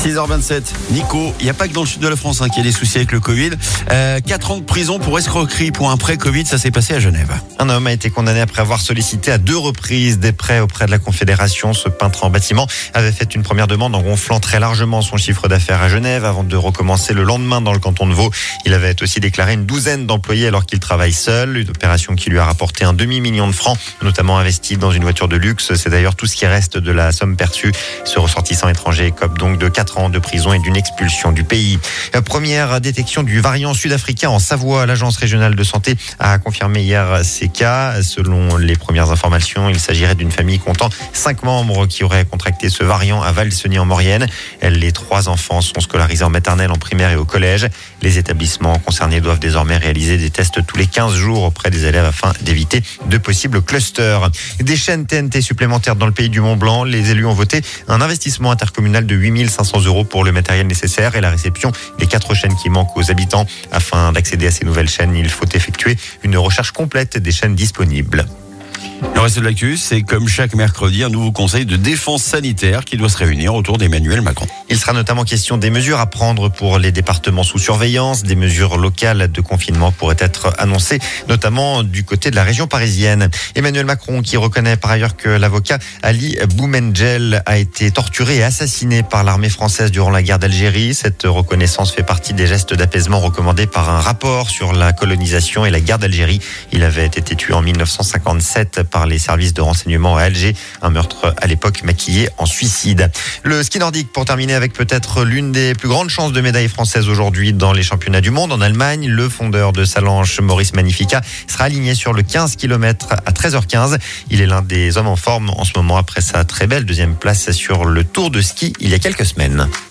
6h27. Nico, il n'y a pas que dans le sud de la France qu'il y a des soucis avec le Covid. 4 ans de prison pour escroquerie pour un prêt Covid, ça s'est passé à Genève. Un homme a été condamné après avoir sollicité à 2 reprises des prêts auprès de la Confédération. Ce peintre en bâtiment avait fait une première demande en gonflant très largement son chiffre d'affaires à Genève avant de recommencer le lendemain dans le canton de Vaud. Il avait aussi déclaré une douzaine d'employés alors qu'il travaille seul. Une opération qui lui a rapporté un demi-million de francs, notamment investi dans une voiture de luxe. C'est d'ailleurs tout ce qui reste de la somme perçue. Ce ressortissant étranger écope donc de 4 ans de prison et d'une expulsion du pays. La première détection du variant sud-africain en Savoie. L'agence régionale de santé a confirmé hier ces cas. Selon les premières informations, il s'agirait d'une famille comptant 5 membres qui auraient contracté ce variant à Valseny en Maurienne. Les 3 enfants sont scolarisés en maternelle, en primaire et au collège. Les établissements concernés doivent désormais réaliser des tests tous les 15 jours auprès des élèves afin d'éviter de possibles clusters. Des chaînes TNT supplémentaires dans le pays du Mont-Blanc. Les élus ont voté un investissement intercommunal de 8 500 € pour le matériel nécessaire et la réception des 4 chaînes qui manquent aux habitants. Afin d'accéder à ces nouvelles chaînes, il faut effectuer une recherche complète des chaînes disponibles. Le reste de l'actu, c'est comme chaque mercredi, un nouveau conseil de défense sanitaire qui doit se réunir autour d'Emmanuel Macron. Il sera notamment question des mesures à prendre pour les départements sous surveillance. Des mesures locales de confinement pourraient être annoncées, notamment du côté de la région parisienne. Emmanuel Macron qui reconnaît par ailleurs que l'avocat Ali Boumendjel a été torturé et assassiné par l'armée française durant la guerre d'Algérie. Cette reconnaissance fait partie des gestes d'apaisement recommandés par un rapport sur la colonisation et la guerre d'Algérie. Il avait été tué en 1957 par les services de renseignement à Alger. Un meurtre à l'époque maquillé en suicide. Le ski nordique pour terminer avec peut-être l'une des plus grandes chances de médaille française aujourd'hui dans les championnats du monde en Allemagne. Le fondeur de Salanches, Maurice Magnifica, sera aligné sur le 15 km à 13h15. Il est l'un des hommes en forme en ce moment après sa très belle 2e place sur le Tour de ski il y a quelques semaines.